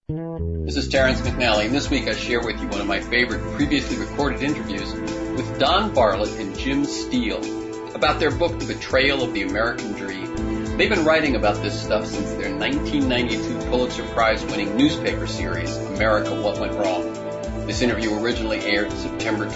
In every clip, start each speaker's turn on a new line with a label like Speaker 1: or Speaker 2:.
Speaker 1: This is Terrence McNally, and this week I share with you one of my favorite previously recorded interviews with Don Bartlett and Jim Steele about their book, The Betrayal of the American Dream. They've been writing about this stuff since their 1992 Pulitzer Prize-winning newspaper series, America, What Went Wrong. This interview originally aired in September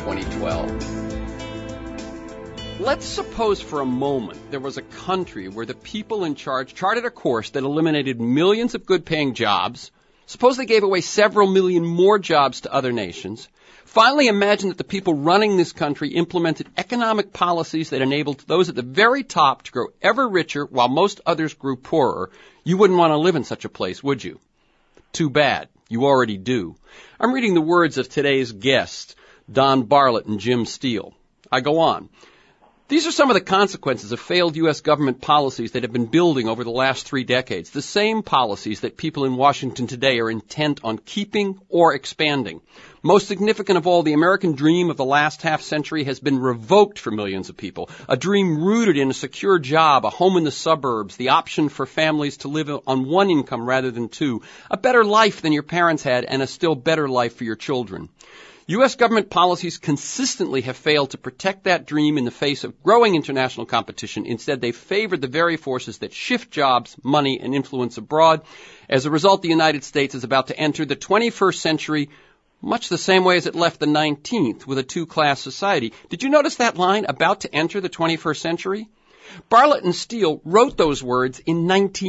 Speaker 1: 2012. Let's suppose for a moment there was a country where the people in charge charted a course that eliminated millions of good-paying jobs. Suppose they gave away several million more jobs to other nations. Finally, imagine that the people running this country implemented economic policies that enabled those at the very top to grow ever richer while most others grew poorer. You wouldn't want to live in such a place, would you? Too bad. You already do. I'm reading the words of today's guests, Don Bartlett and Jim Steele. I go on. These are some of the consequences of failed U.S. government policies that have been building over the last 3 decades, the same policies that people in Washington today are intent on keeping or expanding. Most significant of all, the American dream of the last half-century has been revoked for millions of people, a dream rooted in a secure job, a home in the suburbs, the option for families to live on one income rather than two, a better life than your parents had, and a still better life for your children. U.S. government policies consistently have failed to protect that dream in the face of growing international competition. Instead, they favored the very forces that shift jobs, money, and influence abroad. As a result, the United States is about to enter the 21st century much the same way as it left the 19th, with a two-class society. Did you notice that line, about to enter the 21st century? Bartlett and Steele wrote those words in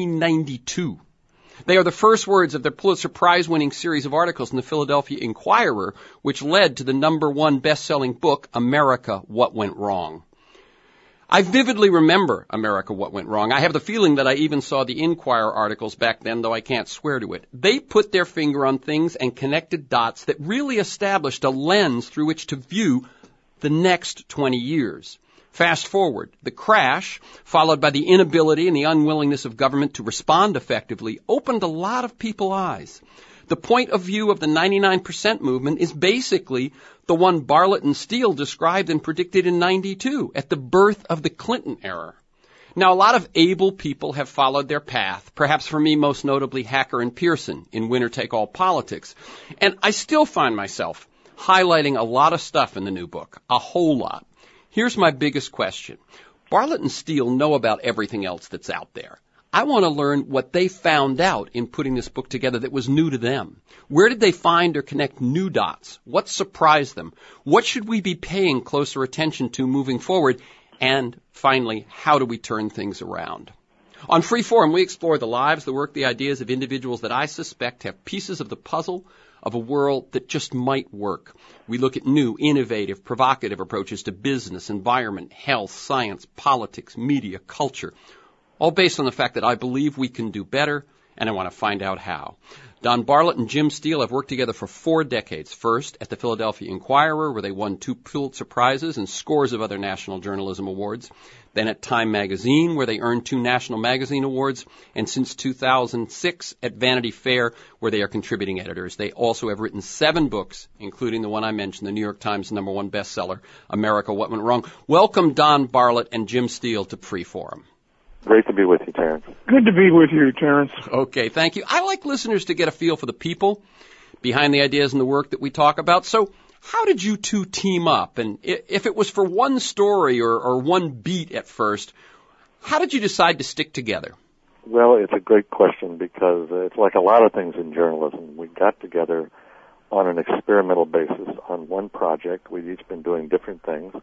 Speaker 1: 1992. They are the first words of their Pulitzer Prize-winning series of articles in the Philadelphia Inquirer, which led to the #1 best-selling book, America, What Went Wrong. I vividly remember America, What Went Wrong. I have the feeling that I even saw the Inquirer articles back then, though I can't swear to it. They put their finger on things and connected dots that really established a lens through which to view the next 20 years. Fast forward, the crash, followed by the inability and the unwillingness of government to respond effectively, opened a lot of people's eyes. The point of view of the 99% movement is basically the one Bartlett and Steele described and predicted in 92, at the birth of the Clinton era. Now, a lot of able people have followed their path, perhaps for me most notably Hacker and Pearson in Winner-Take-All Politics. And I still find myself highlighting a lot of stuff in the new book, a whole lot. Here's my biggest question. Bartlett and Steele know about everything else that's out there. I want to learn what they found out in putting this book together that was new to them. Where did they find or connect new dots? What surprised them? What should we be paying closer attention to moving forward? And finally, how do we turn things around? On Freeform, we explore the lives, the work, the ideas of individuals that I suspect have pieces of the puzzle of a world that just might work. We look at new, innovative, provocative approaches to business, environment, health, science, politics, media, culture, all based on the fact that I believe we can do better, and I want to find out how. Don Bartlett and Jim Steele have worked together for 4 decades. First, at the Philadelphia Inquirer, where they won 2 Pulitzer Prizes and scores of other national journalism awards. Then at Time Magazine, where they earned 2 National Magazine Awards. And since 2006, at Vanity Fair, where they are contributing editors. They also have written 7 books, including the one I mentioned, the New York Times #1 bestseller, America, What Went Wrong. Welcome, Don Bartlett and Jim Steele, to Freeform.
Speaker 2: Great to be with you, Terrence.
Speaker 3: Good to be with you, Terrence.
Speaker 1: Okay, thank you. I like listeners to get a feel for the people behind the ideas and the work that we talk about. So how did you two team up? And if it was for one story or one beat at first, how did you decide to stick together?
Speaker 2: Well, it's a great question because it's like a lot of things in journalism. We got together on an experimental basis on one project. We've each been doing different things.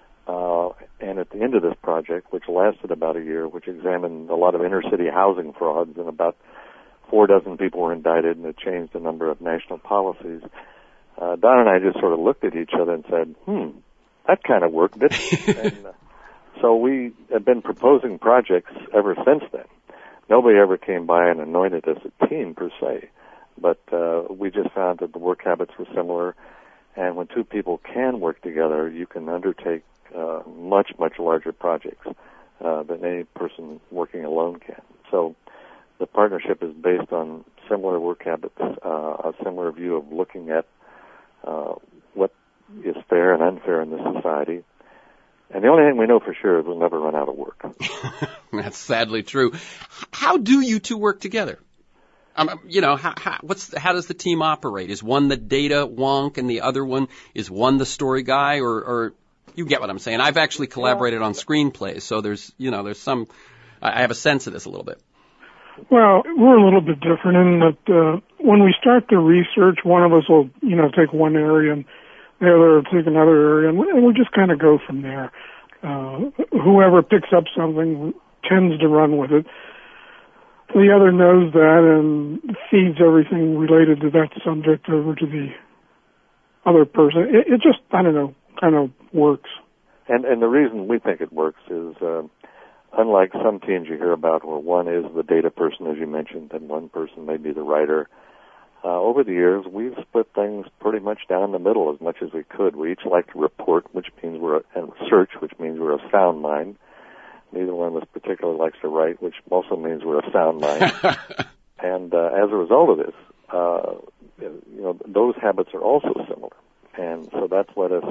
Speaker 2: And at the end of this project, which lasted about a year, which examined a lot of inner-city housing frauds, and about 4 dozen people were indicted, and it changed a number of national policies, Don and I just sort of looked at each other and said, that kind of worked, didn't it? And so we have been proposing projects ever since then. Nobody ever came by and anointed us a team, per se, but we just found that the work habits were similar, and when 2 people can work together, you can undertake much, much larger projects than any person working alone can. So the partnership is based on similar work habits, a similar view of looking at what is fair and unfair in this society. And the only thing we know for sure is we'll never run out of work.
Speaker 1: That's sadly true. How do you two work together? How does the team operate? Is one the data wonk and the other one is one the story guy, or you get what I'm saying? I've actually collaborated on screenplays, so there's some. I have a sense of this a little bit.
Speaker 3: Well, we're a little bit different in that when we start the research, one of us will, take one area and the other will take another area, and we just kind of go from there. Whoever picks up something tends to run with it. The other knows that and feeds everything related to that subject over to the other person. It just, I don't know, kind of works.
Speaker 2: And the reason we think it works is, unlike some teams you hear about where one is the data person, as you mentioned, and one person may be the writer, over the years we've split things pretty much down the middle as much as we could. We each like to report, which means and search, which means we're a sound mind. Neither one of us particularly likes to write, which also means we're a sound mind. And as a result of this, those habits are also similar. And so that's let us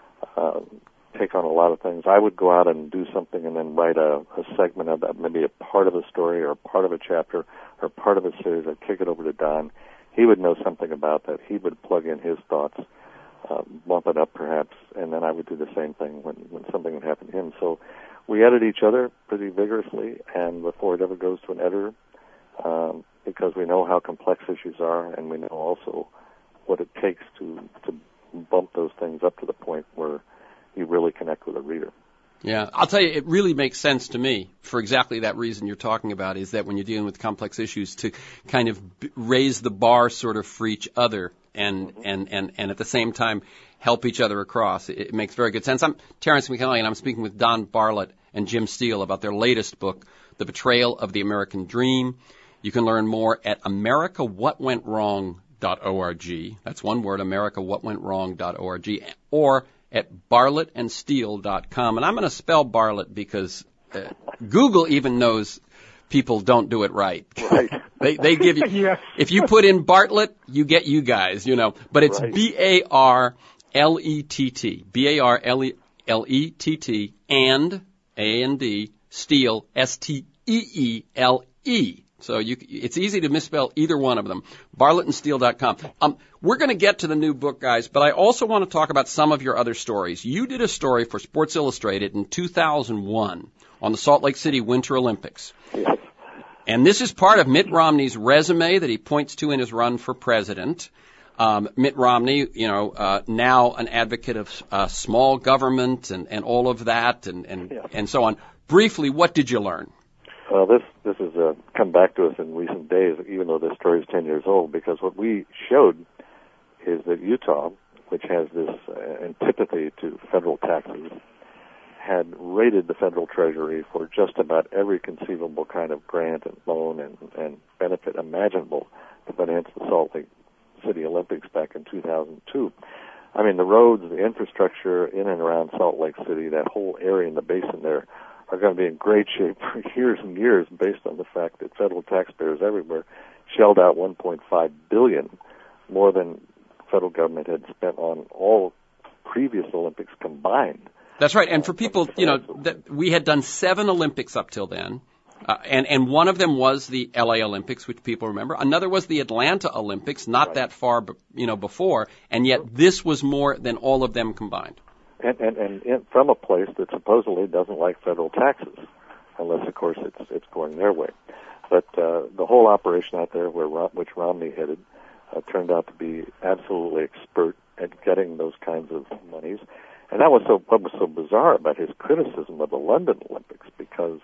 Speaker 2: take on a lot of things. I would go out and do something and then write a segment of that, maybe a part of a story or a part of a chapter or part of a series. I'd kick it over to Don. He would know something about that. He would plug in his thoughts, bump it up perhaps, and then I would do the same thing when something would happen to him. So we edit each other pretty vigorously, and before it ever goes to an editor, because we know how complex issues are, and we know also what it takes to bump those things up to the point where you really connect with a reader.
Speaker 1: Yeah, I'll tell you, it really makes sense to me for exactly that reason you're talking about, is that when you're dealing with complex issues, to kind of raise the bar sort of for each other and at the same time help each other across. It makes very good sense. I'm Terence McKinley, and I'm speaking with Don Bartlett and Jim Steele about their latest book, The Betrayal of the American Dream. You can learn more at americawhatwentwrong.org. That's one word, americawhatwentwrong.org, or at bartlettandsteele.com. And I'm going to spell Bartlett because Google even knows people don't do it right.
Speaker 2: Right.
Speaker 1: they give you,
Speaker 3: yes.
Speaker 1: If you put in Bartlett, you get you guys, but it's right. B-A-R-L-E-T-T, B-A-R-L-E-T-T, and A-N-D, Steele, S-T-E-E-L-E. So it's easy to misspell either one of them. BartlettandSteele.com. We're going to get to the new book, guys, but I also want to talk about some of your other stories. You did a story for Sports Illustrated in 2001 on the Salt Lake City Winter Olympics.
Speaker 2: Yes.
Speaker 1: And this is part of Mitt Romney's resume that he points to in his run for president. Mitt Romney, now an advocate of small government and all of that and so on. Briefly, what did you learn?
Speaker 2: Well, this has come back to us in recent days, even though this story is 10 years old, because what we showed is that Utah, which has this antipathy to federal taxes, had raided the federal treasury for just about every conceivable kind of grant and loan and benefit imaginable to finance the Salt Lake City Olympics back in 2002. I mean, the roads, the infrastructure in and around Salt Lake City, that whole area in the basin there, are going to be in great shape for years and years based on the fact that federal taxpayers everywhere shelled out $1.5 billion, more than the federal government had spent on all previous Olympics combined.
Speaker 1: That's right. And for people, that we had done 7 Olympics up till then. And one of them was the LA Olympics, which people remember. Another was the Atlanta Olympics, not right. that far, before. And yet this was more than all of them combined.
Speaker 2: And from a place that supposedly doesn't like federal taxes, unless, of course, it's going their way. But the whole operation out there, which Romney headed, turned out to be absolutely expert at getting those kinds of monies. And that was what was so bizarre about his criticism of the London Olympics, because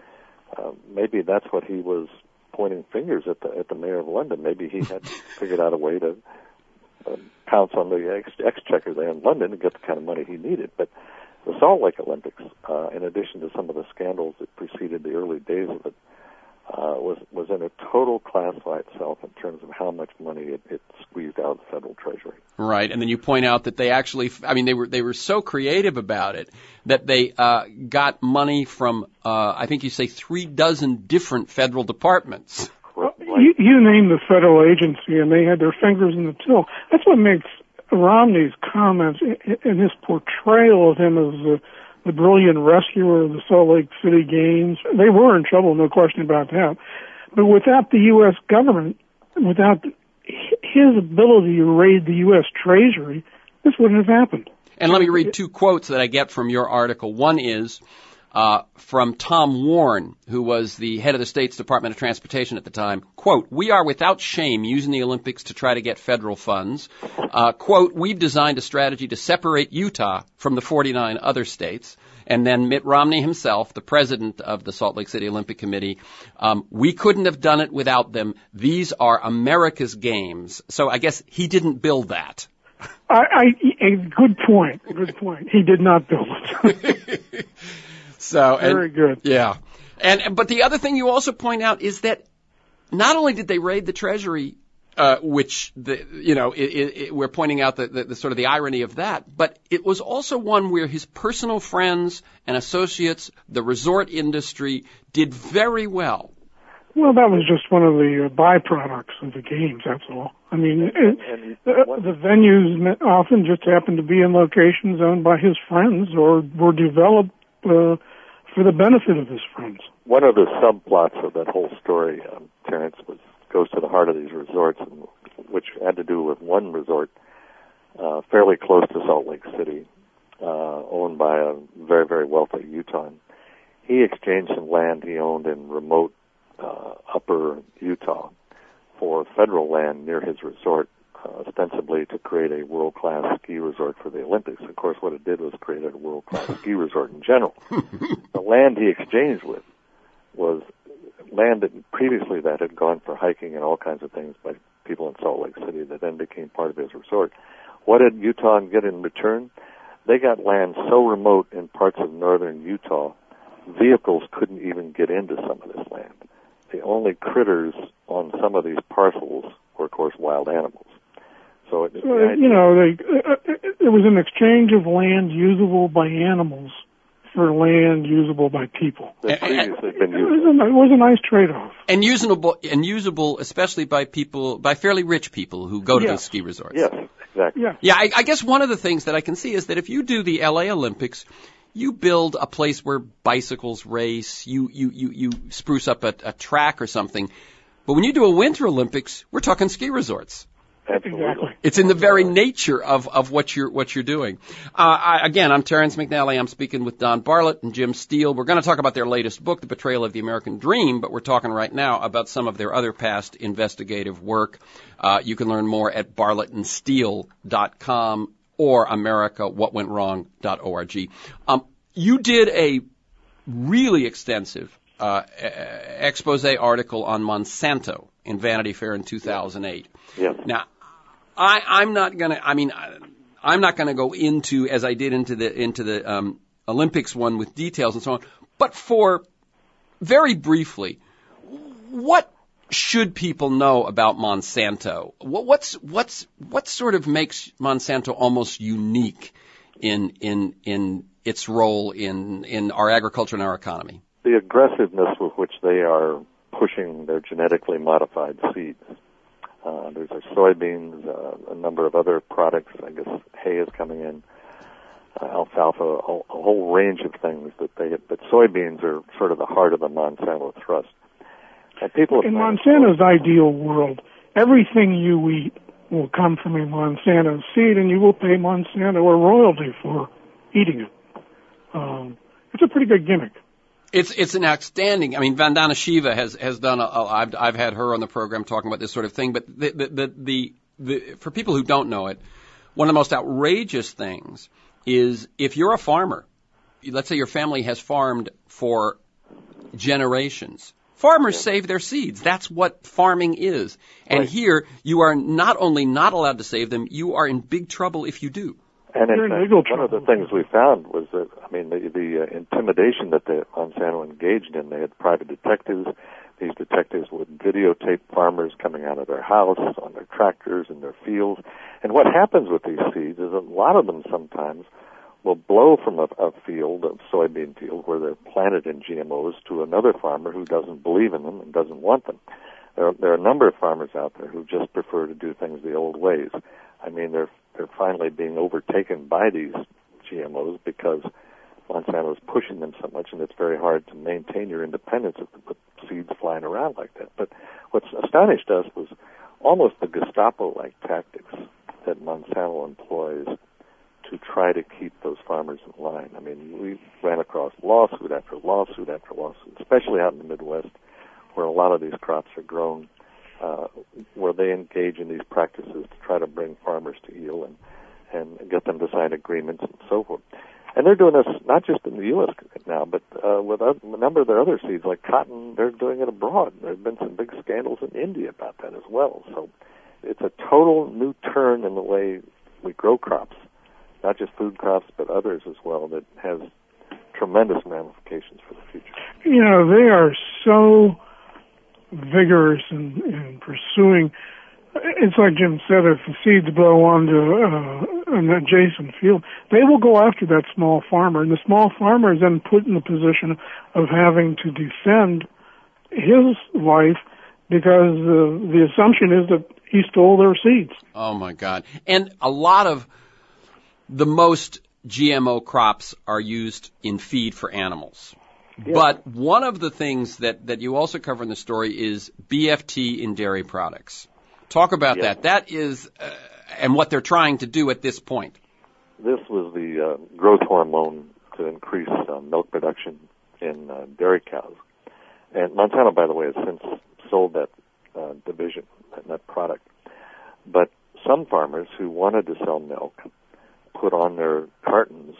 Speaker 2: maybe that's what he was pointing fingers at the mayor of London. Maybe he had figured out a way to pounce on the exchequer there in London to get the kind of money he needed. But the Salt Lake Olympics, in addition to some of the scandals that preceded the early days of it, was in a total class by itself in terms of how much money it squeezed out of the federal treasury.
Speaker 1: Right, and then you point out that they actually, they were so creative about it that they got money from, I think you say 36 different federal departments.
Speaker 3: You name the federal agency, and they had their fingers in the till. That's what makes Romney's comments and his portrayal of him as the brilliant rescuer of the Salt Lake City Games. They were in trouble, no question about that. But without the U.S. government, without his ability to raid the U.S. Treasury, this wouldn't have happened.
Speaker 1: And let me read two quotes that I get from your article. One is from Tom Warren, who was the head of the state's Department of Transportation at the time. Quote, "We are without shame using the Olympics to try to get federal funds." Quote, "We've designed a strategy to separate Utah from the 49 other states." And then Mitt Romney himself, the president of the Salt Lake City Olympic Committee, "We couldn't have done it without them. These are America's games." So I guess he didn't build that.
Speaker 3: Good point. Good point. He did not build it.
Speaker 1: So
Speaker 3: very good.
Speaker 1: Yeah, but the other thing you also point out is that not only did they raid the Treasury, which we're pointing out the sort of the irony of that, but it was also one where his personal friends and associates, the resort industry, did very well.
Speaker 3: Well, that was just one of the byproducts of the games, that's all. I mean, the venues often just happened to be in locations owned by his friends or were developed for the benefit of his friends.
Speaker 2: One of the subplots of that whole story, Terrence, goes to the heart of these resorts, which had to do with one resort fairly close to Salt Lake City, owned by a very, very wealthy Utahn. He exchanged some land he owned in remote upper Utah for federal land near his resort, ostensibly to create a world-class ski resort for the Olympics. Of course, what it did was create a world-class ski resort in general. The land he exchanged with was land that previously that had gone for hiking and all kinds of things by people in Salt Lake City that then became part of his resort. What did Utah get in return? They got land so remote in parts of northern Utah, vehicles couldn't even get into some of this land. The only critters on some of these parcels were, of course, wild animals. So it was an exchange of land usable by animals for land usable by people. That previously been used.
Speaker 3: It was a nice trade-off.
Speaker 1: And usable, especially by fairly rich people who go to those ski resorts.
Speaker 2: Yes, exactly.
Speaker 1: Yeah, I guess one of the things that I can see is that if you do the LA Olympics, you build a place where bicycles race, you spruce up a track or something. But when you do a Winter Olympics, we're talking ski resorts.
Speaker 3: Exactly.
Speaker 1: It's in the very nature of what you're doing. Again, I'm Terrence McNally. I'm speaking with Don Bartlett and Jim Steele. We're going to talk about their latest book, The Betrayal of the American Dream, but we're talking right now about some of their other past investigative work. You can learn more at bartlettandsteele.com or americawhatwentwrong.org. You did a really extensive expose article on Monsanto in Vanity Fair in 2008.
Speaker 2: Yes.
Speaker 1: Now, I'm not going to go into, as I did into the Olympics one with details and so on, but for very briefly, what should people know about Monsanto? What sort of makes Monsanto almost unique in its role in our agriculture and our economy?
Speaker 2: The aggressiveness with which they are pushing their genetically modified seeds. There's soybeans, a number of other products. I guess hay is coming in, alfalfa, a whole range of things but soybeans are sort of the heart of the Monsanto thrust. And people
Speaker 3: in Monsanto's ideal world, everything you eat will come from a Monsanto seed, and you will pay Monsanto a royalty for eating it. It's a pretty good gimmick.
Speaker 1: It's an outstanding. I mean, Vandana Shiva has done. I've had her on the program talking about this sort of thing. But the for people who don't know it, one of the most outrageous things is if you're a farmer. Let's say your family has farmed for generations. Farmers save their seeds. That's what farming is. And here, you are not only not allowed to save them, you are in big trouble if you do.
Speaker 2: And in fact, one of the things we found was that, the intimidation that the Monsanto engaged in, they had private detectives. These detectives would videotape farmers coming out of their house, on their tractors, in their fields. And what happens with these seeds is a lot of them sometimes will blow from a field, a soybean field, where they're planted in GMOs to another farmer who doesn't believe in them and doesn't want them. There are a number of farmers out there who just prefer to do things the old ways. They're finally being overtaken by these GMOs because Monsanto is pushing them so much, and it's very hard to maintain your independence with seeds flying around like that. But what astonished us was almost the Gestapo-like tactics that Monsanto employs to try to keep those farmers in line. I mean, we ran across lawsuit after lawsuit after lawsuit, especially out in the Midwest, where a lot of these crops are grown, where they engage in these practices to try to bring farmers to heel and get them to sign agreements and so forth. And they're doing this not just in the U.S. now, but with a number of their other seeds, like cotton, they're doing it abroad. There have been some big scandals in India about that as well. So it's a total new turn in the way we grow crops, not just food crops, but others as well, that has tremendous ramifications for the future.
Speaker 3: You know, they are so vigorous in pursuing. It's like Jim said, if the seeds blow onto an adjacent field, they will go after that small farmer, and the small farmer is then put in the position of having to defend his life because the assumption is that he stole their seeds.
Speaker 1: Oh, my God. And a lot of the most GMO crops are used in feed for animals. Yeah. But one of the things that you also cover in the story is BFT in dairy products. Talk about that. That is, and what they're trying to do at this point.
Speaker 2: This was the growth hormone to increase milk production in dairy cows. And Monsanto, by the way, has since sold that division, that product. But some farmers who wanted to sell milk put on their cartons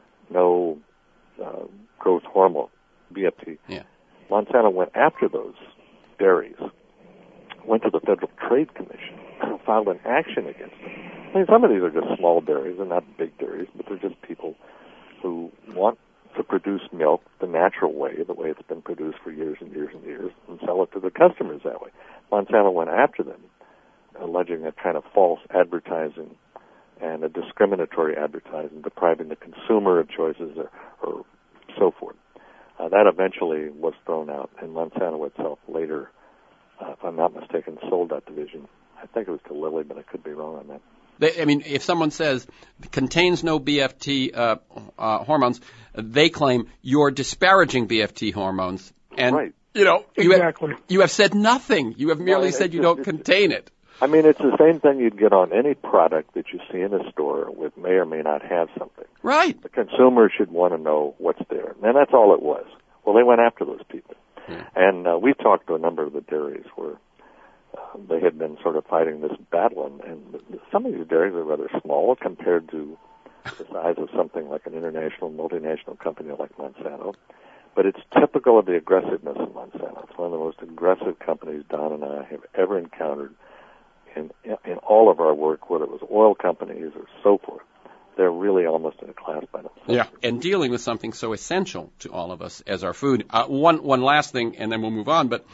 Speaker 2: no growth hormone, BFT.
Speaker 1: Yeah.
Speaker 2: Monsanto went after those dairies, went to the Federal Trade Commission, filed an action against them. I mean, some of these are just small dairies. They're not big dairies, but they're just people who want to produce milk the natural way, the way it's been produced for years and years and years, and sell it to the customers that way. Monsanto went after them, alleging a kind of false advertising and a discriminatory advertising, depriving the consumer of choices or so forth. That eventually was thrown out, and Monsanto itself later, if I'm not mistaken, sold that division. I think it was to Lilly, but I could be wrong on that.
Speaker 1: I mean, if someone says contains no BFT hormones, they claim you're disparaging BFT hormones. And,
Speaker 2: right.
Speaker 1: You know,
Speaker 3: exactly.
Speaker 1: You have said nothing. You have merely said you don't contain it.
Speaker 2: I mean, it's the same thing you'd get on any product that you see in a store with may or may not have something.
Speaker 1: Right.
Speaker 2: The consumer should want to know what's there. And that's all it was. Well, they went after those people. Yeah. And we've talked to a number of the dairies where they had been sort of fighting this battle. And some of these dairies are rather small compared to the size of something like an international, multinational company like Monsanto. But it's typical of the aggressiveness of Monsanto. It's one of the most aggressive companies Don and I have ever encountered in all of our work, whether it was oil companies or so forth. They're really almost in a class by themselves.
Speaker 1: Yeah, and dealing with something so essential to all of us as our food. One last thing, and then we'll move on, but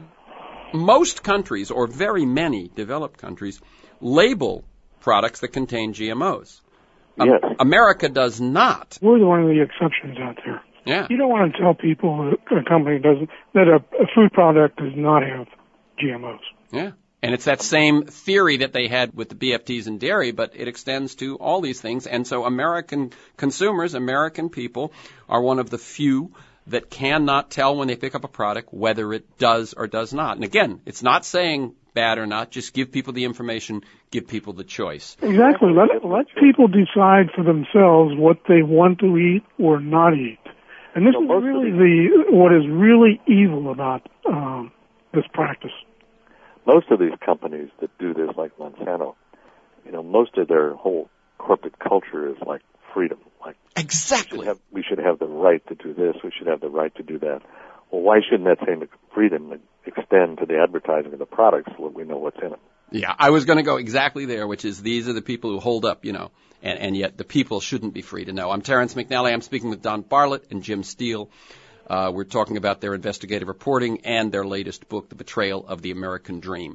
Speaker 1: most countries, or very many developed countries, label products that contain GMOs.
Speaker 2: Yes.
Speaker 1: America does not.
Speaker 3: We're one of the exceptions out there.
Speaker 1: Yeah.
Speaker 3: You don't want to tell people that a company doesn't, that a food product does not have GMOs.
Speaker 1: Yeah. And it's that same theory that they had with the BFTs in dairy, but it extends to all these things. And so American consumers, American people, are one of the few that cannot tell when they pick up a product whether it does or does not. And again, it's not saying bad or not. Just give people the information, give people the choice.
Speaker 3: Exactly. Let people decide for themselves what they want to eat or not eat. And this is really what is really evil about this practice.
Speaker 2: Most of these companies that do this, like Monsanto, you know, most of their whole corporate culture is like freedom. Like
Speaker 1: exactly,
Speaker 2: we should have the right to do this. We should have the right to do that. Well, why shouldn't that same freedom extend to the advertising of the products so that we know what's in them?
Speaker 1: Yeah, I was going to go exactly there, which is these are the people who hold up, you know, and yet the people shouldn't be free to know. I'm Terrence McNally. I'm speaking with Don Bartlett and Jim Steele. We're talking about their investigative reporting and their latest book, The Betrayal of the American Dream.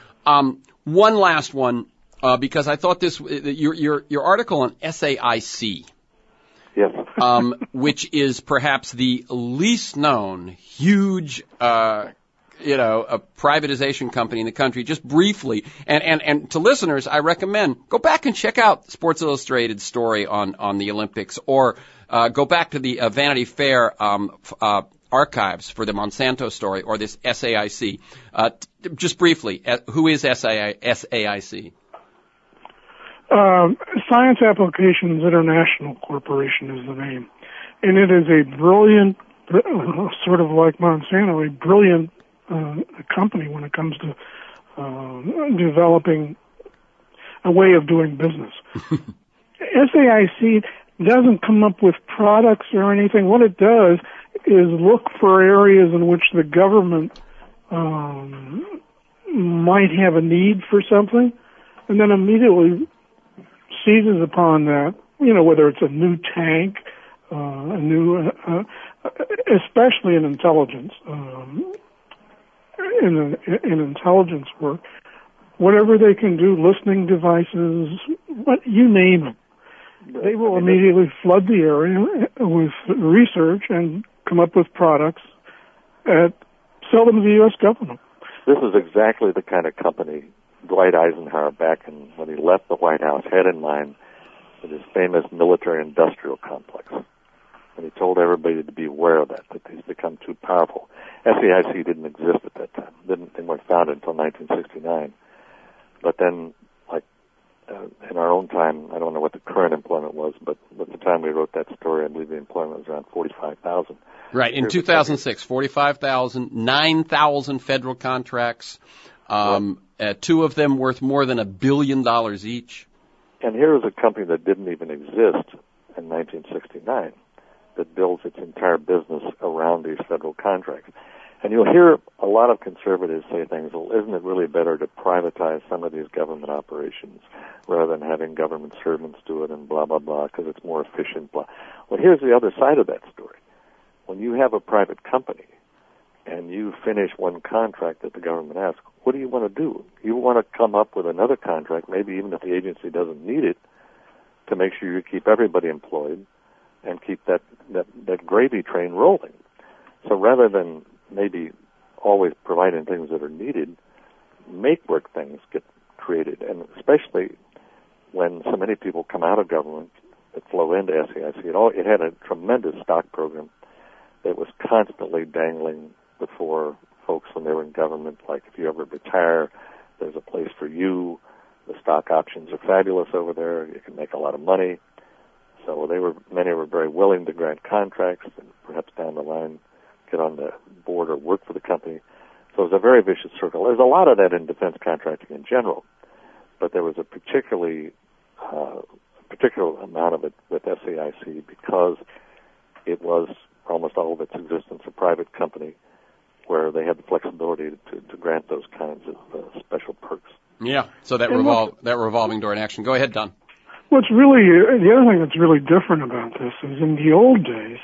Speaker 1: One last one, because I thought your article on SAIC,
Speaker 2: yes,
Speaker 1: which is perhaps the least known huge, a privatization company in the country, just briefly. And to listeners, I recommend go back and check out Sports Illustrated's story on the Olympics, or go back to the Vanity Fair archives for the Monsanto story or this SAIC. Just briefly, who is SAIC?
Speaker 3: Science Applications International Corporation is the name. And it is a brilliant, sort of like Monsanto, a brilliant company when it comes to developing a way of doing business. SAIC doesn't come up with products or anything. What it does is look for areas in which the government might have a need for something, and then immediately seizes upon that, whether it's a new tank, especially in intelligence, in intelligence work, whatever they can do, listening devices, you name it. They will immediately flood the area with research and come up with products and sell them to the U.S. government.
Speaker 2: This is exactly the kind of company Dwight Eisenhower, when he left the White House, had in mind with his famous military-industrial complex. And he told everybody to be aware of that he's become too powerful. SAIC didn't exist at that time. They weren't founded until 1969. But then, in our own time, I don't know what the current employment was, but at the time we wrote that story, I believe the employment was around 45,000.
Speaker 1: Right, in 2006, 45,000, 9,000 federal contracts, two of them worth more than $1 billion each.
Speaker 2: And here is a company that didn't even exist in 1969 that builds its entire business around these federal contracts. And you'll hear a lot of conservatives say things, well, isn't it really better to privatize some of these government operations rather than having government servants do it and blah, blah, blah, because it's more efficient, blah. Well, here's the other side of that story. When you have a private company and you finish one contract that the government asks, what do you want to do? You want to come up with another contract, maybe even if the agency doesn't need it, to make sure you keep everybody employed and keep that gravy train rolling. So rather than maybe always providing things that are needed, make-work things get created, and especially when so many people come out of government that flow into SAIC. It had a tremendous stock program that was constantly dangling before folks when they were in government, like if you ever retire, there's a place for you. The stock options are fabulous over there. You can make a lot of money. So many were very willing to grant contracts and perhaps down the line get on the board or work for the company. So it was a very vicious circle. There's a lot of that in defense contracting in general, but there was a particular amount of it with SAIC because it was almost all of its existence a private company where they had the flexibility to grant those kinds of special perks.
Speaker 1: Yeah, so that revolving door in action. Go ahead, Don.
Speaker 3: The other thing that's really different about this is in the old days,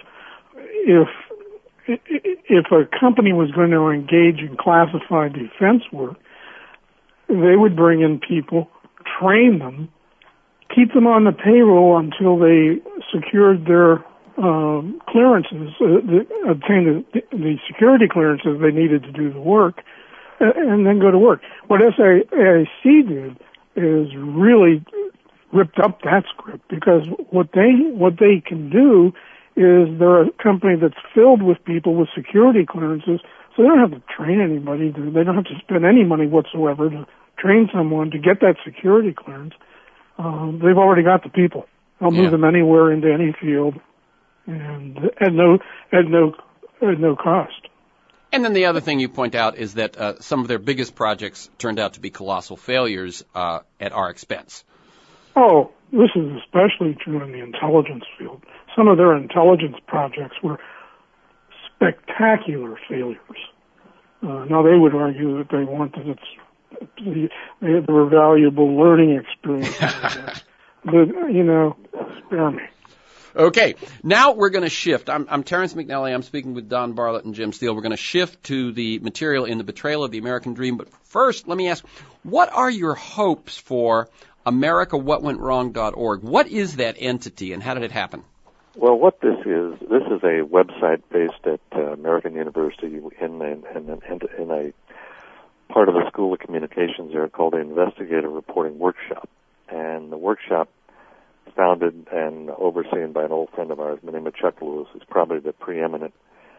Speaker 3: if a company was going to engage in classified defense work, they would bring in people, train them, keep them on the payroll until they secured their clearances, obtained the security clearances they needed to do the work, and then go to work. What SAIC did is really ripped up that script, because what they can do is they're a company that's filled with people with security clearances, so they don't have to train anybody. They don't have to spend any money whatsoever to train someone to get that security clearance. They've already got the people. They'll move them anywhere into any field, and at no cost.
Speaker 1: And then the other thing you point out is that some of their biggest projects turned out to be colossal failures at our expense.
Speaker 3: Oh, this is especially true in the intelligence field. Some of their intelligence projects were spectacular failures. Now, they would argue that they weren't, they were valuable learning experiences. But, spare me.
Speaker 1: Okay, now we're going to shift. I'm Terrence McNally. I'm speaking with Don Bartlett and Jim Steele. We're going to shift to the material in The Betrayal of the American Dream. But first, let me ask, what are your hopes for AmericaWhatWentWrong.org? What is that entity, and how did it happen?
Speaker 2: Well, what this is a website based at American University in a part of the School of Communications there called the Investigative Reporting Workshop. And the workshop is founded and overseen by an old friend of ours, named Chuck Lewis, who's probably the preeminent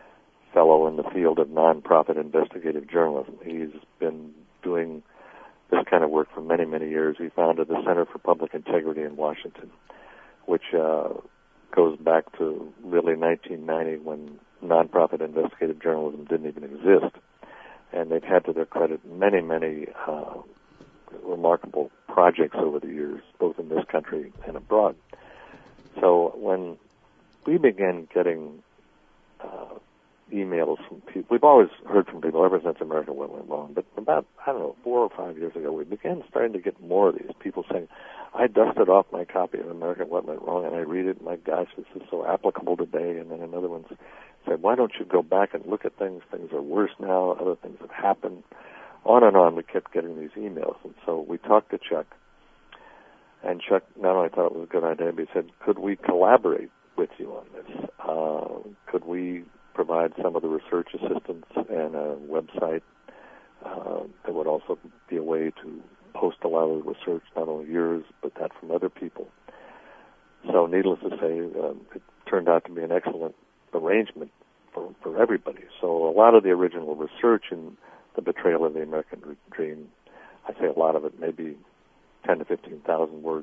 Speaker 2: fellow in the field of nonprofit investigative journalism. He's been doing this kind of work for many, many years. He founded the Center for Public Integrity in Washington, which goes back to really 1990 when nonprofit investigative journalism didn't even exist. And they've had to their credit many, many remarkable projects over the years, both in this country and abroad. So when we began getting emails from people, we've always heard from people ever since American What Went Wrong, but about, 4 or 5 years ago, we began starting to get more of these people saying, I dusted off my copy of American What Went Wrong, and I read it, my gosh, this is so applicable today. And then another one said, why don't you go back and look at things? Things are worse now, other things have happened. On and on, we kept getting these emails. And so we talked to Chuck, and Chuck not only thought it was a good idea, but he said, could we collaborate with you on this? Could we provide some of the research assistance and a website that would also be a way to post a lot of the research, not only yours, but that from other people. So needless to say, it turned out to be an excellent arrangement for everybody. So a lot of the original research in the betrayal of the American dream, I say a lot of it, maybe 10 to 15,000 words,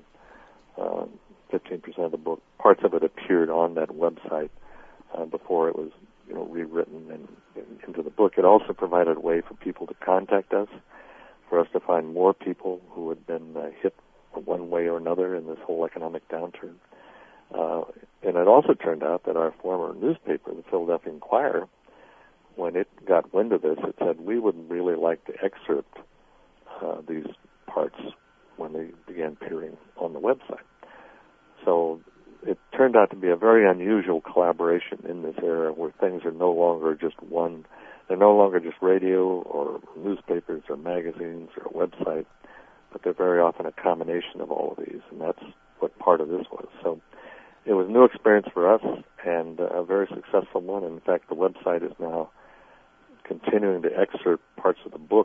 Speaker 2: 15% of the book, parts of it appeared on that website before it was, rewritten and into the book. It also provided a way for people to contact us, for us to find more people who had been hit one way or another in this whole economic downturn. And it also turned out that our former newspaper, the Philadelphia Inquirer, when it got wind of this, it said, we would really like to excerpt these parts when they began appearing on the website. So it turned out to be a very unusual collaboration in this era where things are no longer just one. They're no longer just radio or newspapers or magazines or a website, but they're very often a combination of all of these, and that's what part of this was. So it was a new experience for us and a very successful one. In fact, the website is now continuing to excerpt parts of the book.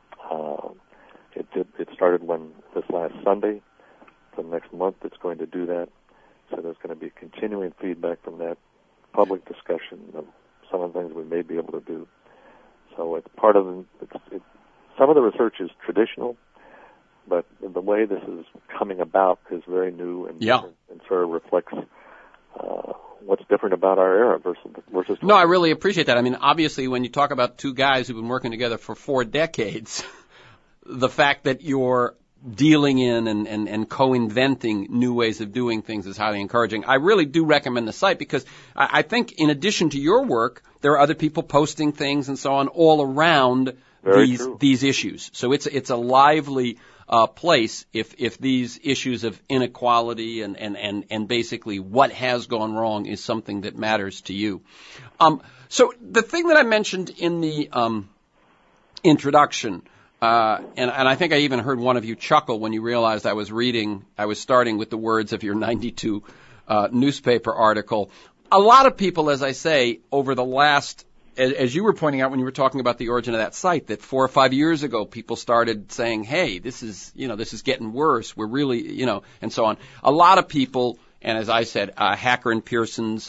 Speaker 2: It started this last Sunday. For the next month, it's going to do that. So there's going to be continuing feedback from that, public discussion of some of the things we may be able to do. So it's part of some of the research is traditional, but the way this is coming about is very new and sort of reflects what's different about our era versus.
Speaker 1: No, I really appreciate that. I mean, obviously, when you talk about two guys who've been working together for 4 decades, the fact that you're dealing in and co-inventing new ways of doing things is highly encouraging. I really do recommend the site because I think in addition to your work, there are other people posting things and so on all around these issues. So it's a lively place if these issues of inequality and basically what has gone wrong is something that matters to you. So the thing that I mentioned in the introduction, and I think I even heard one of you chuckle when you realized I was starting with the words of your 92 newspaper article. A lot of people, as I say, over the last, as you were pointing out when you were talking about the origin of that site, that 4 or 5 years ago people started saying, hey, this is getting worse. We're really, and so on. A lot of people, and as I said, Hacker and Pearson's,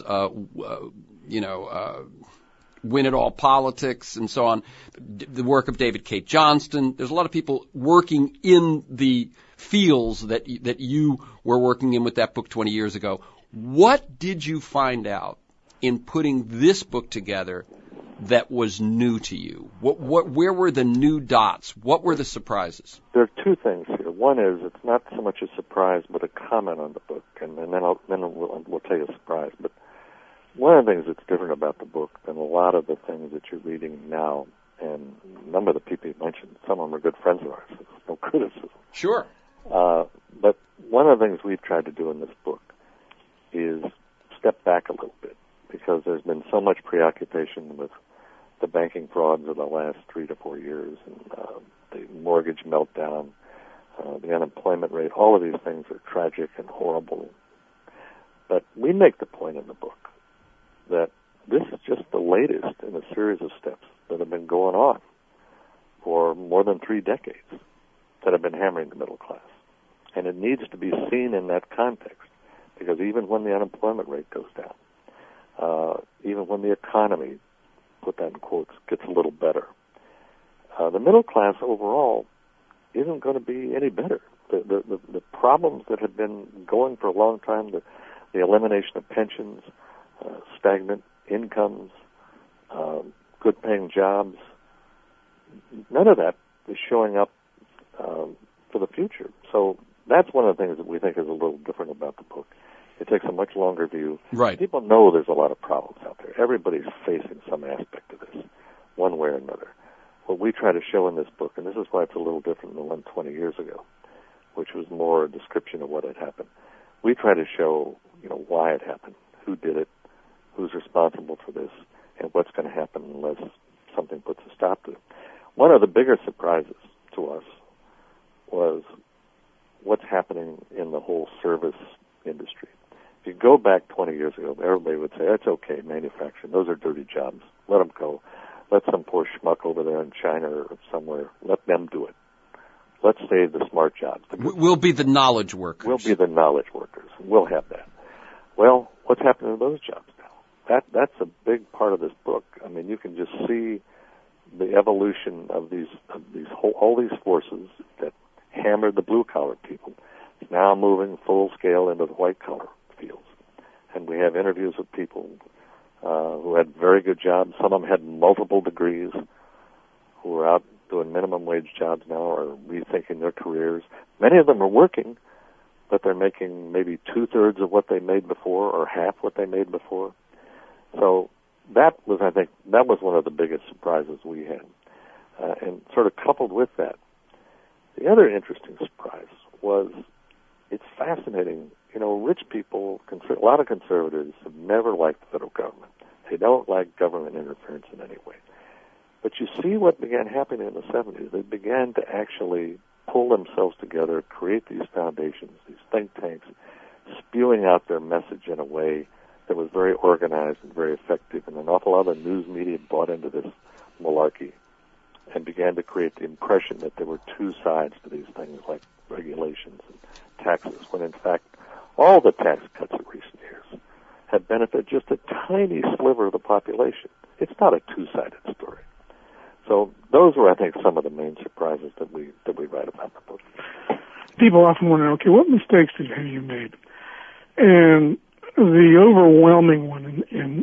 Speaker 1: Win It All Politics and so on, the work of David K. Johnston. There's a lot of people working in the fields that you were working in with that book 20 years ago. What did you find out in putting this book together that was new to you? Where were the new dots? What were the surprises?
Speaker 2: There are 2 things here. One is it's not so much a surprise, but a comment on the book, and then we'll tell you a surprise. But one of the things that's different about the book than a lot of the things that you're reading now, and a number of the people you mentioned, some of them are good friends of ours, so there's no criticism.
Speaker 1: Sure.
Speaker 2: But one of the things we've tried to do in this book is step back a little bit, because there's been so much preoccupation with the banking frauds of the last 3 to 4 years, and the mortgage meltdown, the unemployment rate. All of these things are tragic and horrible. But we make the point in the book that this is just the latest in a series of steps that have been going on for more than 3 decades that have been hammering the middle class. And it needs to be seen in that context, because even when the unemployment rate goes down, even when the economy put that in quotes, gets a little better. The middle class overall isn't going to be any better. The problems that have been going for a long time, the elimination of pensions, stagnant incomes, good-paying jobs, none of that is showing up for the future. So that's one of the things that we think is a little different about the book. It takes a much longer view.
Speaker 1: Right.
Speaker 2: People know there's a lot of problems out there. Everybody's facing some aspect of this, one way or another. What we try to show in this book, and this is why it's a little different than the one 20 years ago, which was more a description of what had happened. We try to show, why it happened, who did it, who's responsible for this, and what's going to happen unless something puts a stop to it. One of the bigger surprises to us was what's happening in the whole service industry. If you go back 20 years ago, everybody would say, that's okay, manufacturing, those are dirty jobs, let them go. Let some poor schmuck over there in China or somewhere, let them do it. Let's save the smart jobs.
Speaker 1: We'll be the knowledge workers.
Speaker 2: We'll be the knowledge workers. We'll have that. Well, what's happening to those jobs now? That's a big part of this book. I mean, you can just see the evolution of all these forces that hammered the blue-collar people, now moving full scale into the white-collar fields. And we have interviews with people who had very good jobs. Some of them had multiple degrees, who are out doing minimum wage jobs now or rethinking their careers. Many of them are working, but they're making maybe 2/3 of what they made before or half what they made before. So I think that was one of the biggest surprises we had. And sort of coupled with that, the other interesting surprise was it's fascinating. Rich people, a lot of conservatives have never liked the federal government. They don't like government interference in any way. But you see what began happening in the 70s. They began to actually pull themselves together, create these foundations, these think tanks, spewing out their message in a way that was very organized and very effective. And an awful lot of news media bought into this malarkey and began to create the impression that there were two sides to these things like regulations and taxes, when in fact all the tax cuts in recent years have benefited just a tiny sliver of the population. It's not a two-sided story. So those were, I think, some of the main surprises that we write about in the book.
Speaker 3: People often wonder, okay, what mistakes have you made? And the overwhelming one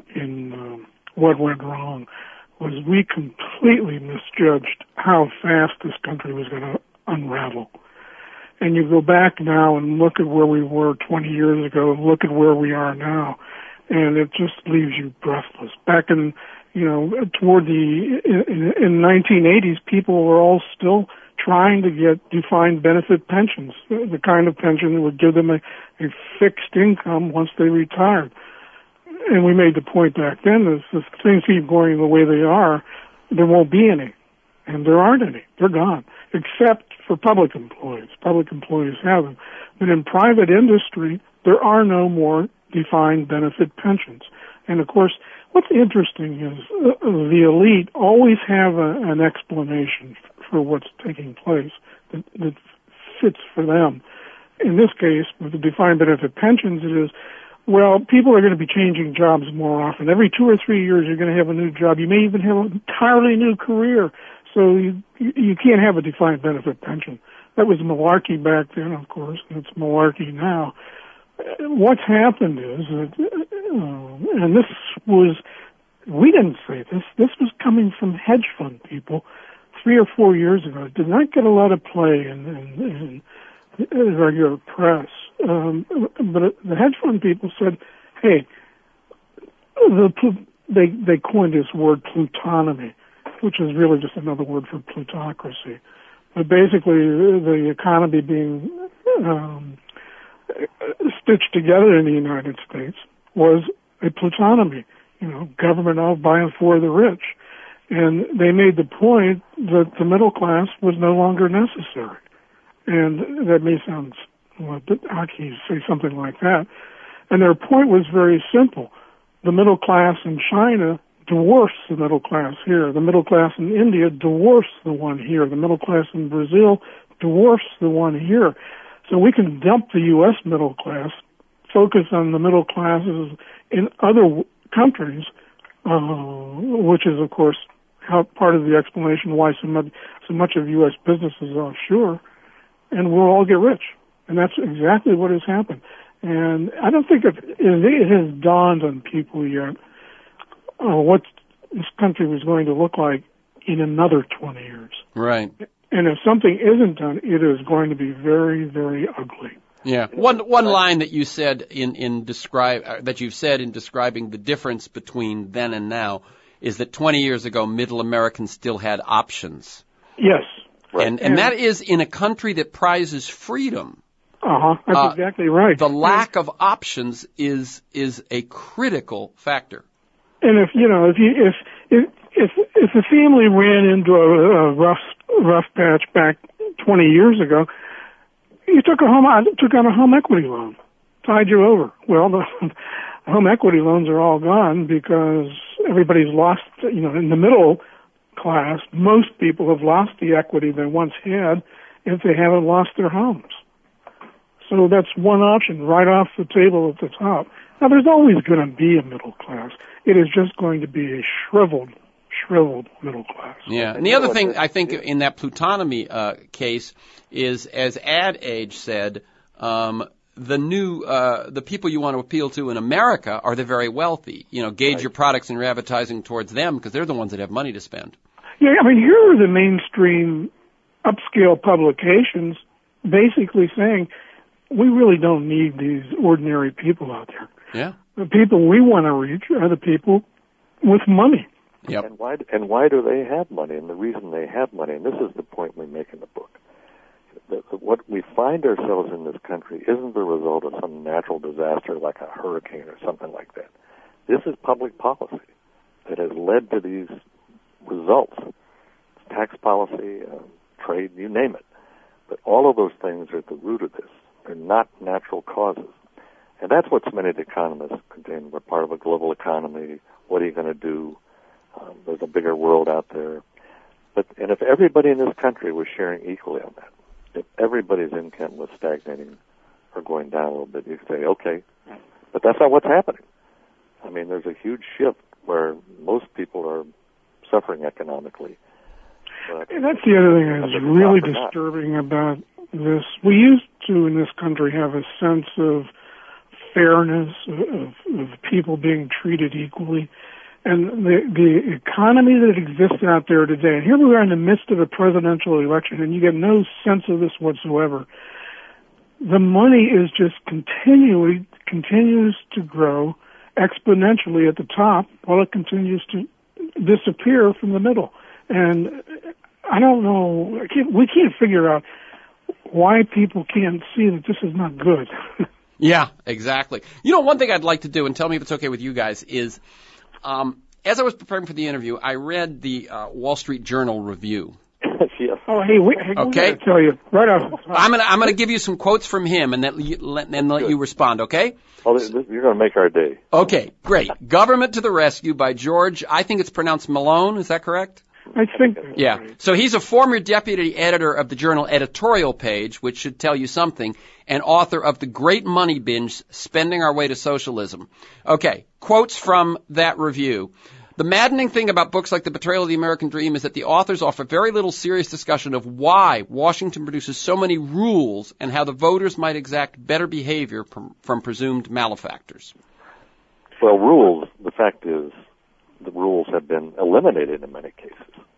Speaker 3: in what went wrong was we completely misjudged how fast this country was going to unravel. And you go back now and look at where we were 20 years ago, and look at where we are now, and it just leaves you breathless. Back in, toward in 1980s, people were all still trying to get defined benefit pensions, the kind of pension that would give them a fixed income once they retired. And we made the point back then that if things keep going the way they are, there won't be any. And there aren't any. They're gone. Except for public employees. Public employees have them. But in private industry, there are no more defined benefit pensions. And of course, what's interesting is the elite always have an explanation for what's taking place that fits for them. In this case, with the defined benefit pensions, it is, well, people are going to be changing jobs more often. Every 2 or 3 years, you're going to have a new job. You may even have an entirely new career. So you can't have a defined benefit pension. That was malarkey back then, of course, and it's malarkey now. What's happened is that, and this was, we didn't say this was coming from hedge fund people 3 or 4 years ago. It did not get a lot of play in regular press. But the hedge fund people said, hey, they coined this word plutonomy, which is really just another word for plutocracy. But basically, the economy being stitched together in the United States was a plutonomy, government of, by, and for the rich. And they made the point that the middle class was no longer necessary. And that may sound a bit hockey to say something like that. And their point was very simple. The middle class in China dwarfs the middle class here. The middle class in India dwarfs the one here. The middle class in Brazil dwarfs the one here. So we can dump the U.S. middle class, focus on the middle classes in other countries, which is, of course, part of the explanation why so much of U.S. business is offshore, and we'll all get rich. And that's exactly what has happened. And I don't think it has dawned on people yet what this country was going to look like in another 20 years.
Speaker 1: Right.
Speaker 3: And if something isn't done, it is going to be very, very ugly.
Speaker 1: Yeah. One line that you said that you've said in describing the difference between then and now is that 20 years ago, middle Americans still had options.
Speaker 3: Yes.
Speaker 1: Right. And that is in a country that prizes freedom.
Speaker 3: That's exactly right.
Speaker 1: The lack of options is a critical factor.
Speaker 3: And if a family ran into a rough patch back 20 years ago, you took out a home equity loan, tied you over. Well, the home equity loans are all gone because everybody's lost. In the middle class, most people have lost the equity they once had if they haven't lost their homes. So that's one option right off the table at the top. Now, there's always going to be a middle class. It is just going to be a shriveled middle class.
Speaker 1: Yeah, and the other thing I think in that plutonomy case is, as Ad Age said, the people you want to appeal to in America are the very wealthy. Gauge your products and your advertising towards them because they're the ones that have money to spend. Yeah,
Speaker 3: I mean, here are the mainstream upscale publications basically saying, we really don't need these ordinary people out there.
Speaker 1: Yeah.
Speaker 3: The people we want to reach are the people with money.
Speaker 1: Yep.
Speaker 2: And why do they have money? And the reason they have money, and this is the point we make in the book, what we find ourselves in this country isn't the result of some natural disaster like a hurricane or something like that. This is public policy that has led to these results. It's tax policy, trade, you name it. But all of those things are at the root of this. They're not natural causes. And that's what so many economists contend. We're part of a global economy. What are you going to do? There's a bigger world out there. And if everybody in this country was sharing equally on that, if everybody's income was stagnating or going down a little bit, you'd say, okay. But that's not what's happening. I mean, there's a huge shift where most people are suffering economically.
Speaker 3: And that's the other thing that is really disturbing about this. We used to, in this country, have a sense of fairness, of people being treated equally. And the economy that exists out there today, and here we are in the midst of a presidential election, and you get no sense of this whatsoever. The money is just continues to grow exponentially at the top while it continues to disappear from the middle. And I don't know, we can't figure out why people can't see that this is not good.
Speaker 1: Yeah, exactly. One thing I'd like to do, and tell me if it's okay with you guys, is as I was preparing for the interview, I read the Wall Street Journal review.
Speaker 2: Yes.
Speaker 3: Oh, hey, okay. I tell you right off.
Speaker 1: I'm gonna give you some quotes from him, and let you respond. Okay?
Speaker 2: Oh, you're gonna make our day.
Speaker 1: Okay, great. Government to the Rescue by George. I think it's pronounced Malone. Is that correct?
Speaker 3: I think.
Speaker 1: Yeah.
Speaker 3: Right.
Speaker 1: So he's a former deputy editor of the Journal editorial page, which should tell you something, and author of The Great Money Binge: Spending Our Way to Socialism. Okay, quotes from that review. The maddening thing about books like The Betrayal of the American Dream is that the authors offer very little serious discussion of why Washington produces so many rules and how the voters might exact better behavior from presumed malefactors.
Speaker 2: Well, rules, the fact is, the rules have been eliminated in many cases.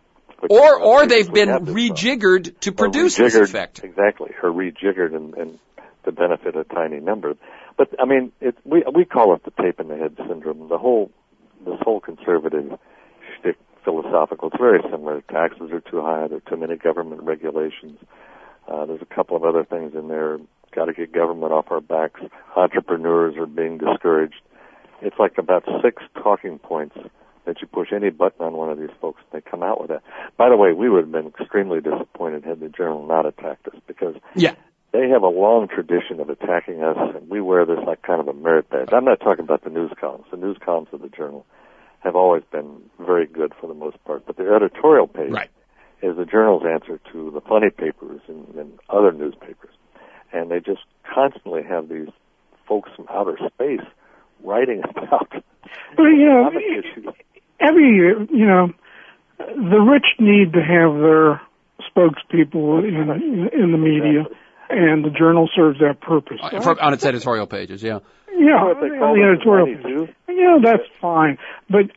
Speaker 1: Or they've been rejiggered to produce this effect.
Speaker 2: Exactly, or rejiggered and to benefit a tiny number. But, I mean, we call it the tape in the head syndrome. This whole conservative shtick philosophical, it's very similar. Taxes are too high, there are too many government regulations. There's a couple of other things in there. Got to get government off our backs. Entrepreneurs are being discouraged. It's like about 6 talking points that you push any button on one of these folks, and they come out with that. By the way, we would have been extremely disappointed had the Journal not attacked us, because they have a long tradition of attacking us, and we wear this like kind of a merit badge. I'm not talking about the news columns. The news columns of the Journal have always been very good for the most part, but the editorial page is the Journal's answer to the funny papers and other newspapers. And they just constantly have these folks from outer space writing about economic issues.
Speaker 3: the rich need to have their spokespeople in the media, and the journal serves that purpose.
Speaker 1: On its editorial pages, yeah.
Speaker 3: Yeah, on the editorial pages. Yeah, that's fine. But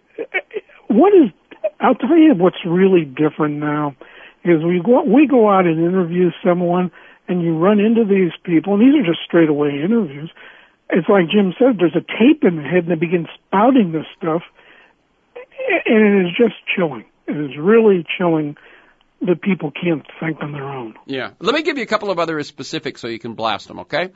Speaker 3: I'll tell you what's really different now is we go out and interview someone, and you run into these people, and these are just straightaway interviews. It's like Jim said, there's a tape in the head, and they begin spouting this stuff, and it is just chilling. It is really chilling that people can't think on their own.
Speaker 1: Yeah. Let me give you a couple of other specifics so you can blast them, okay?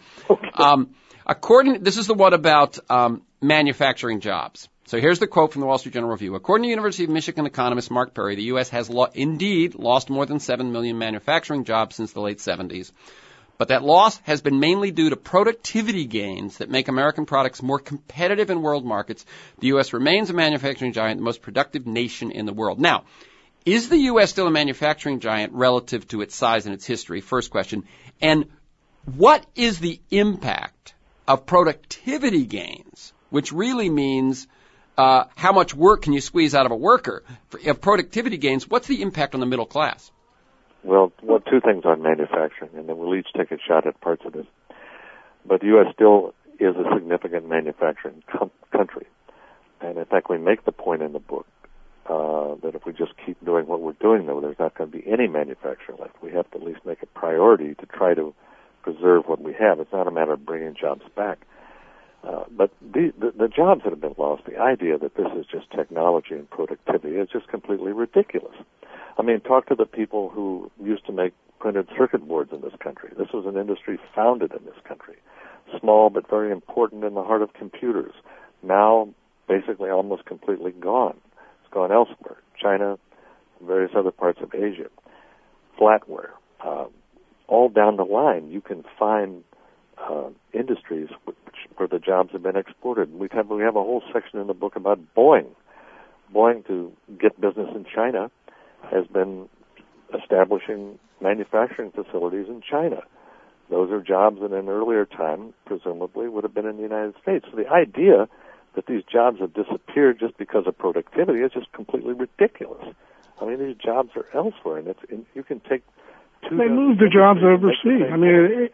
Speaker 1: This is the one about manufacturing jobs. So here's the quote from the Wall Street Journal Review. According to University of Michigan economist Mark Perry, the U.S. has indeed lost more than 7 million manufacturing jobs since the late 70s. But that loss has been mainly due to productivity gains that make American products more competitive in world markets. The U.S. remains a manufacturing giant, the most productive nation in the world. Now, is the U.S. still a manufacturing giant relative to its size and its history? First question. And what is the impact of productivity gains, which really means how much work can you squeeze out of a worker? Of productivity gains, what's the impact on the middle class?
Speaker 2: Well, two things on manufacturing, and then we'll each take a shot at parts of this. But the U.S. still is a significant manufacturing country. And in fact, we make the point in the book that if we just keep doing what we're doing, though, there's not going to be any manufacturing left. We have to at least make a priority to try to preserve what we have. It's not a matter of bringing jobs back. But the jobs that have been lost, the idea that this is just technology and productivity is just completely ridiculous. I mean, talk to the people who used to make printed circuit boards in this country. This was an industry founded in this country. Small but very important in the heart of computers. Now, basically almost completely gone. It's gone elsewhere. China, various other parts of Asia. Flatware. All down the line, you can find industries where the jobs have been exported. We have a whole section in the book about Boeing. Boeing, to get business in China, has been establishing manufacturing facilities in China. Those are jobs that in an earlier time, presumably, would have been in the United States. So the idea that these jobs have disappeared just because of productivity is just completely ridiculous. I mean, these jobs are elsewhere, and you can take two...
Speaker 3: They moved the jobs overseas. I mean,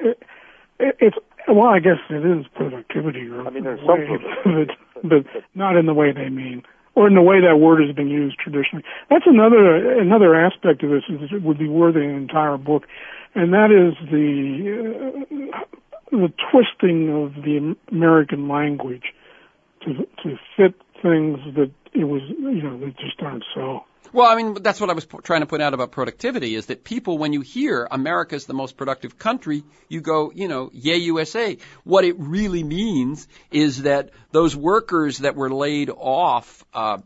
Speaker 3: I guess it is productivity.
Speaker 2: I mean, there's some
Speaker 3: but not in the way they mean, or in the way that word has been used traditionally. That's another aspect of this that would be worthy of an entire book, and that is the twisting of the American language to fit things that that just aren't so.
Speaker 1: Well, I mean, that's what I was trying to point out about productivity, is that people, when you hear America's the most productive country, you go, yay, USA. What it really means is that those workers that were laid off